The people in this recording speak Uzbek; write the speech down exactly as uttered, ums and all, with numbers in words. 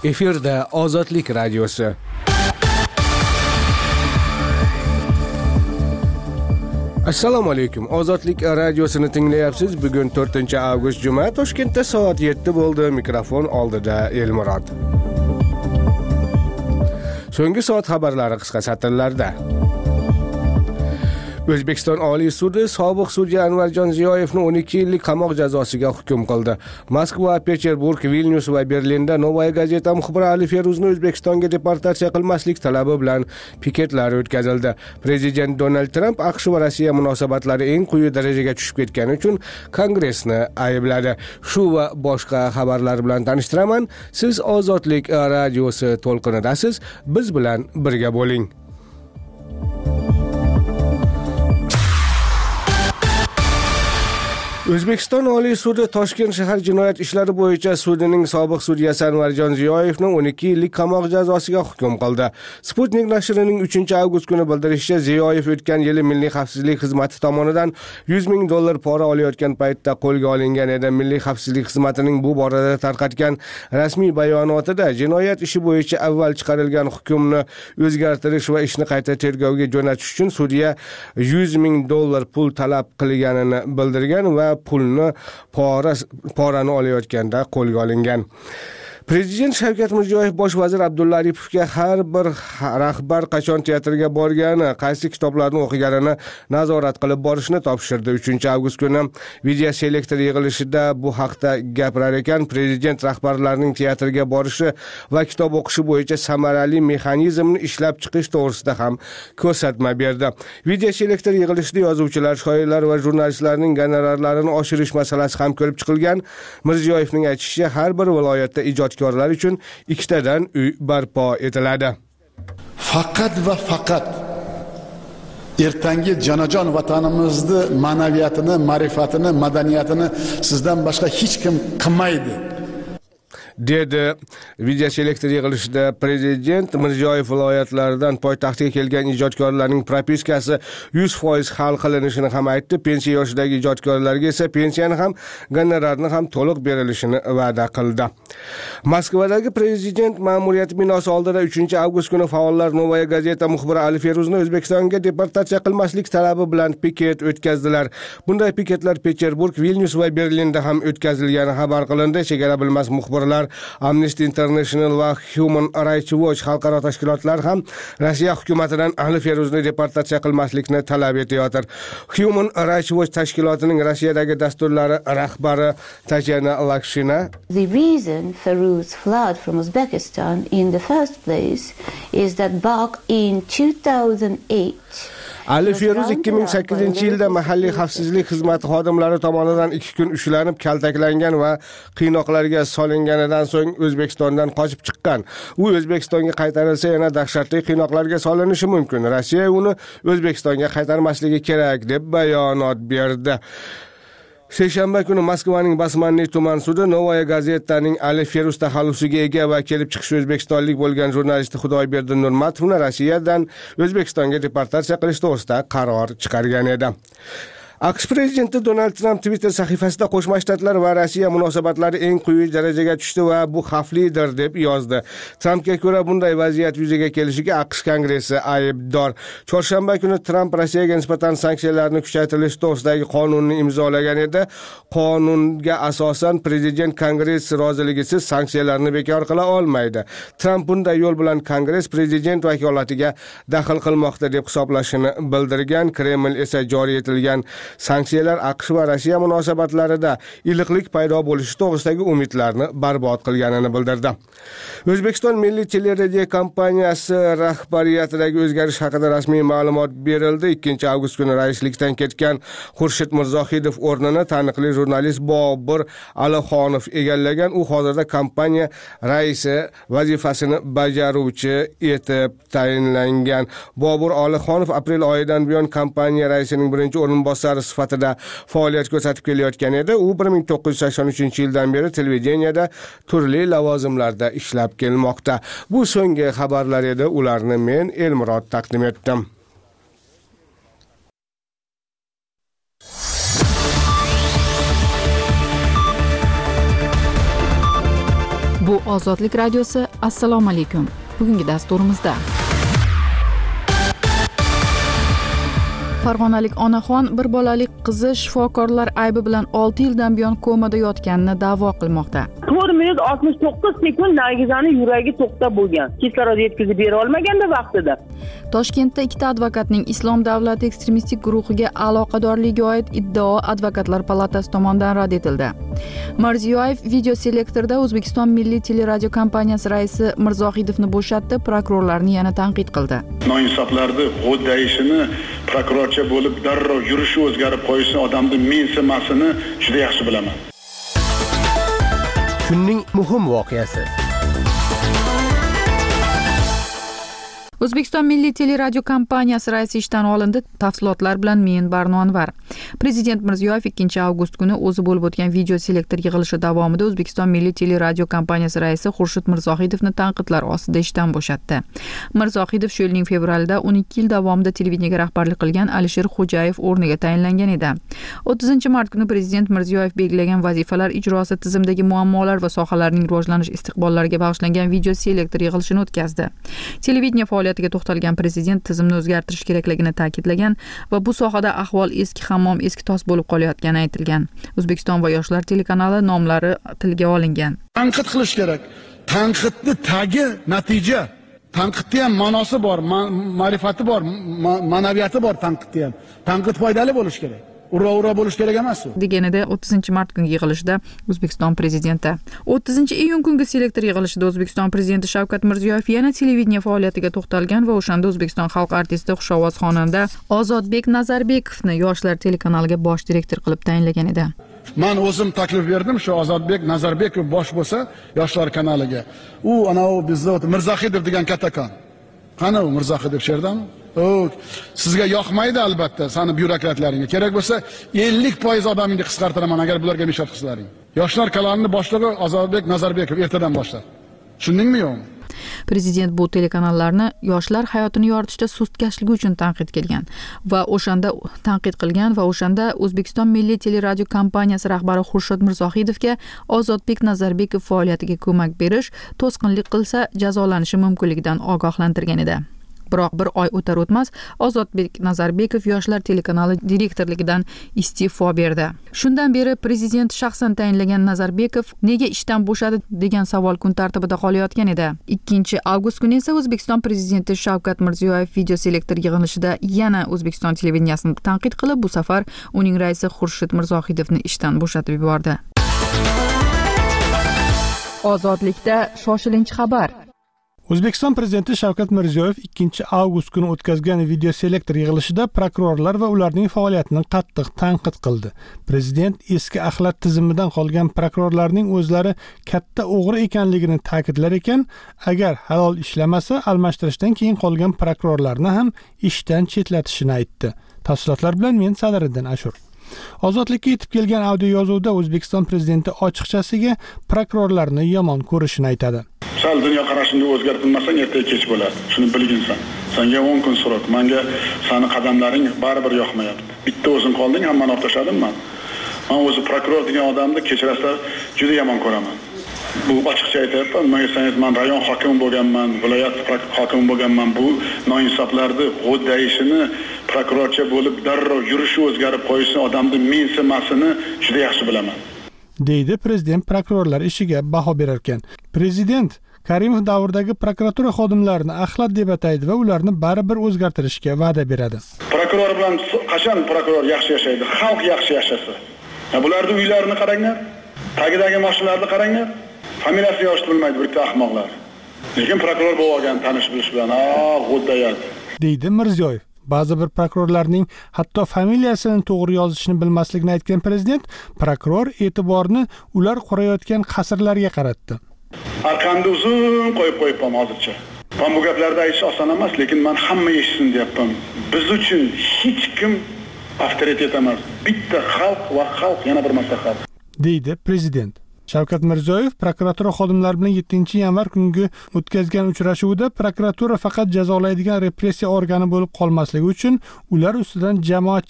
Efirda Ozodlik radiosi. Assalomu alaykum. Ozodlik radiosini tinglayapsiz. Bugun to'rtinchi avgust juma, Toshkentda soat yetti bo'ldi. Mikrofon oldida Elmurod. So'nggi soat xabarlari qisqa satrlarda. O'zbekiston Oliy sudi sobiq sudya Anvarjon Ziyoyevni o'n ikki yillik qamoq jazosiga hukm qildi. Moskva, Peterburg, Vilnyus va Berlinda Novaya gazeta muxbiri Ali Feruzni O'zbekistonga deportatsiya qilmaslik talabi bilan piketlar o'tkazildi. Prezident Donald Tramp AQSh va Rossiya munosabatlari eng quyi darajaga tushib ketgani uchun Kongressni aybladi. Shu va boshqa xabarlar bilan tanishtiraman. Siz Ozodlik radiosi to'lqinidasiz. Biz bilan birga bo'ling. O'zbekiston Oliy sudi Toshkent shahar jinoyat ishlari bo'yicha sudining sobiq sudyasi Anvarjon Ziyoyevni o'n ikki yillik qamoq jazosiga hukm qildi. Sputnik nashrining uchinchi avgust kuni bildirishicha, Ziyoyev o'tgan yili Milliy xavfsizlik xizmati tomonidan yuz ming dollar pora olayotgan paytda qo'lga olingan edi. Milliy xavfsizlik xizmatining bu borada tarqatgan rasmiy bayonotida jinoyat ishi bo'yicha avval chiqarilgan hukmni o'zgartirish va ishni qayta tergovga jo'natish uchun sudya yuz ming dollar pul talab qilganini bildirgan va pulni pora porani olayotganda qo'lga olingan. Prezident Shavkat Mirziyoyev bosh vazir Abdulla Aripovga har bir rahbar qachon teatrga borgani, qaysi kitoblarni o'qiganini nazorat qilib borishni topshirdi. uchinchi avgust kuni video selektor yig'ilishida bu haqda gapirar ekan, prezident rahbarlarning teatrga borishi va kitob o'qishi bo'yicha samarali mexanizmni ishlab chiqish to'g'risida ham ko'rsatma berdi. Video selektor yig'ilishida yozuvchilar, shoirlar va jurnalistlarning gonorarlarini oshirish masalasi ham ko'rib chiqilgan. Mirziyoyevning aytishicha, har bir viloyatda ijod ijodkorlar uchun ikkitadan uy barpo etiladi. Faqat va faqat ertangi jonajon vatanimizni ma'naviyatini, ma'rifatini, madaniyatini sizdan boshqa hech kim qilmaydi, dedi video selektor yig'ilishida prezident. Mirziyoyev viloyatlardan poytaxtga kelgan ijodkorlarning propiskasi yuz foiz hal qilinishini ham aytdi. Pensiya yoshidagi ijodkorlarga esa pensiyani ham, gonorarni ham to'liq berilishini va'da qildi. Moskvadagi prezident ma'muriyati binosi oldida uchinchi avgust kuni faollar Novaya gazeta muxbiri Ali Feruzni O'zbekistonga deportatsiya qilmaslik talabi bilan piket o'tkazdilar. Bunday piketlar Peterburg, Vilnyus va Berlinda ham o'tkazilgani xabar qilindi. Chegara bilmas muxbirlar, Amnesty International va Human Rights Watch xalqaro tashkilotlar ham Rossiya hukumatidan Ali Feruzni deportatsiya qilmaslikni talab etayotir. Human Rights Watch tashkilotining Rossiyadagi dasturlari rahbari Tatyana Lakshina, The reason Feruz fled from Uzbekistan in the first place is that back in two thousand eight Ali Feruz ikki ming sakkizinchi yilda mahalliy xavfsizlik xizmati xodimlari tomonidan ikki kun ushlanib, kaltaklangan va qiynoqlarga solinganidan so'ng O'zbekistondan qochib chiqqan. U O'zbekistonga qaytarilsa yana dahshatli qiynoqlarga solinishi mumkin. Rossiya uni O'zbekistonga qaytarmasligi kerak deb bayonot berdi. Seshanba kuni Moskvaning Basmanniy tuman sudi Novaya gazetaning Ali Feruz taxallusiga ega va kelib chiqishi o'zbekistonlik bo'lgan jurnalist Xudoyberdi Nurmatovni Rossiyadan O'zbekistonga deportatsiya qilish to'g'risida qaror chiqargan edi. AQSh prezidenti Donald Tramp Twitter sahifasida Qo'shma Shtatlar va Rossiya munosabatlari eng quyi darajaga tushdi va bu xavflidir deb yozdi. Trampga ko'ra bunday vaziyat yuzaga kelishiga AQSh Kongressi aybdor. Chorshanba kuni Tramp Rossiyaga nisbatan sanksiyalarni kuchaytirish to'g'risidagi qonunni imzolagan edi. Qonunga asosan prezident Kongress roziligisiz sanksiyalarni bekor qila olmaydi. Tramp bunday yo'l bilan Kongress prezident vakolatiga daxl qilmoqda deb hisoblashini bildirgan. Kreml esa joriy etilgan sanksiyalar AQSh va Rossiya munosabatlarida iliqlik paydo bo'lishi to'g'risidagi umidlarni barbod qilganini bildirdi. O'zbekiston Milliy teleradio kompaniyasi rahbariyatidagi o'zgarish haqida rasmiy ma'lumot berildi. ikkinchi avgust kuni raislikdan ketgan Xurshid Mirzohidov o'rnini taniqli jurnalist Bobur Alixonov egallagan. U hozirda kompaniya raisi vazifasini bajaruvchi etib tayinlangan. Bobur Alixonov aprel oyidan buyon kompaniya raisining birinchi o'rinbosari sifatida faoliyat ko'rsatib kelayotgan edi. U bir ming to'qqiz yuz sakson uchinchi yildan beri televideniyada turli lavozimlarda ishlab kelmoqda. Bu so'nggi xabarlar edi. Ularni men Elmurod taqdim etdim. Bu Bu Ozodlik radiosi. Assalomu alaykum. Bugungi dasturimizda Farg'onalik onaxon bir bolalik qizi shifokorlar aybi bilan olti yildan buyon komada yotganini da'vo qilmoqda. to'rt minut oltmish to'qqiz sekund Nargizani yuragi to'xtab bo'lgan. Kislorod yetkazib bera olmaganda vaqtida. Toshkentda ikkita advokatning Islom davlati ekstremistik guruhiga aloqadorligiga oid iddao Advokatlar palatasi tomonidan rad etildi. Mirziyoyev video selektorda O'zbekiston Milliy teleradio kompaniyasi raisi Mirzohidovni bo'shatdi, prokurorlarni yana tanqid qildi. Noinsoflarni g'o'ddayishini, prokurorcha bo'lib darrov yurishi o'zgarib qo'yishi, odamni mensimasini juda yaxshi bilaman. Kunning muhim voqeasi. O'zbekiston Milliy teleradio kompaniyasi raisi ishdan olindi. Tafsilotlar bilan men Barno Anvar. Prezident Mirziyoyev ikkinchi avgust kuni o'zi bo'lib o'tgan video selektor yig'ilishi davomida O'zbekiston Milliy teleradio kompaniyasi raisi Xurshid Mirzohidovni tanqidlar ostida ishdan bo'shatdi. Mirzohidov shu yilning fevralida o'n ikki yil davomida televideniyega rahbarlik qilgan Alisher Xo'jayev o'rniga tayinlangan edi. o'ttizinchi mart kuni Prezident Mirziyoyev belgilagan vazifalar ijrosi tizimdagi muammolar va sohalarning rivojlanish istiqbollariga bag'ishlangan video selektor yig'ilishini o'tkazdi. Televideniya faoliyatiga to'xtalgan prezident tizimni o'zgartirish kerakligini ta'kidlagan va bu sohada ahvol eski hammom eski tos bo'lib qolayotgani aytilgan. O'zbekiston va yoshlar telekanali nomlari tilga olingan. Tanqid qilish kerak. Tanqidni tagi natija. Tanqidda ham ma'nosi bor, ma'rifati bor, ma'naviyati bor tanqidda ham. Tanqid foydali bo'lish kerak. Ura-ura bo'lish kerak emas u. Deganida o'ttizinchi mart kungi yig'ilishda O'zbekiston prezidenti. o'ttizinchi iyun kungi selektor yig'ilishida O'zbekiston prezidenti Shavkat Mirziyoyev yana televideniya faoliyatiga to'xtalgan va o'shanda O'zbekiston xalq artisti xushovoz xonanda Ozodbek Nazarbekovni yoshlar telekanaliga bosh direktor qilib tayinlagan edi. Men o'zim taklif berdim, shu Ozodbek Nazarbekov bosh bo'lsa yoshlar kanaliga. U ana u bizda Mirzohidov degan kattakon. Qani u Mirzohidov sherdami? O, sizga yoqmaydi albatta, sani byurokratlaringga. Kerak bo'lsa ellik foiz odamingni qisqartiraman agar bularga mishat qilsalaring. Yoshlar kanalining boshlig'i Ozodbek Nazarbekov ertadan boshlab. Tushundingmi yo'qmi? Prezident bu telekanallarni yoshlar hayotini yoritishda sustkashligi uchun tanqid qilgan va o'shanda tanqid qilgan va o'shanda O'zbekiston Milliy teleradio kompaniyasi rahbari Xurshid Mirzohidovga Ozodbek Nazarbekov faoliyatiga ko'mak berish, to'sqinlik qilsa jazolanishi mumkinligidan ogohlantirgan edi. Biroq bir oy o'tar o'tmas Ozodbek Nazarbekov yoshlar telekanali direktorligidan iste'fo berdi. Shundan beri prezident shaxsan tayinlagan Nazarbekov nega ishdan bo'shadi degan savol kun tartibida qolayotgan edi. ikkinchi avgust kuni esa O'zbekiston prezidenti Shavkat Mirziyoyev video selektor yig'ilishida yana O'zbekiston televideniyasini tanqid qilib, bu safar uning raisi Xurshid Mirzohidovni ishdan bo'shatib yubordi. Ozodlikda shoshilinch xabar. O'zbekiston prezidenti Shavkat Mirziyoyev ikkinchi avgust kuni o'tkazgan video selektor yig'ilishida prokurorlar va ularning faoliyatini qattiq tanqid qildi. Prezident eski axlat tizimidan qolgan prokurorlarning o'zlari katta o'g'ri ekanligini ta'kidlar ekan, agar halol ishlamasa, almashtirishdan keyin qolgan prokurorlarni ham ishdan chetlatishini aytdi. Tafsilotlar bilan men Sadiriddin Ashur. Ozodlikka yetib kelgan audio yozuvda O'zbekiston prezidenti ochiqchasiga prokurorlarni yomon ko'rishini aytadi. Sal dunyo qarashingni o'zgartirmasang ertaga kech bo'ladi. Shuni bilginsan. Senga o'n kun so'roq, menga sani qadamlaring baribir yoqmayapti. Bitta o'zing qolding, hammani ortashadimmi men? Men o'zi prokuror degan odamni kechirasizlar, juda yomon ko'raman. Bu ochiqcha aytyapman, men sangiz men rayon hokimi bo'lganman, viloyat hokimi bo'lganman. Bu noinsoflarni g'o'ddayishini, prokurorcha bo'lib darrov yurishi o'zgarib qo'yishi, odamni mensimasini juda yaxshi bilaman. deydi prezident prokurorlar ishiga baho berar ekan. Prezident Karimov davridagi prokuratura xodimlarini axlat deb ataydi va ularni baribir o'zgartirishga va'da beradi. Prokuror bilan qachon prokuror yaxshi yashaydi? Xalq yaxshi yashasa. Bularning uylarini qaranglar. Tagidagi mashinalarni qaranglar. Familiyasini yosh bilmaydi bitta ahmoqlar. Lekin prokuror bo'lgan tanish bilish bilan, "Ah, g'o'ddayat", deydi Mirziyoyev. Ba'zi bir prokurorlarning hatto familiyasini to'g'ri yozishni bilmasligini aytgan prezident, prokuror e'tiborni ular qurayotgan qasrlarga qaratdi. Arqamda uzun qo'yib qo'yibman hozircha. Men bu gaplarni aytish oson emas, lekin men hamma eshitsin deyapman. Biz uchun hech kim avtoritet emas. Bitta xalq va xalq yana bir marta xalq, deydi prezident. Shavkat Mirziyoyev prokuratura xodimlari bilan yettinchi yanvar kungi o'tkazgan uchrashuvda prokuratura faqat jazolaydigan repressiya organi bo'lib qolmasligi uchun ular ustidan jamoat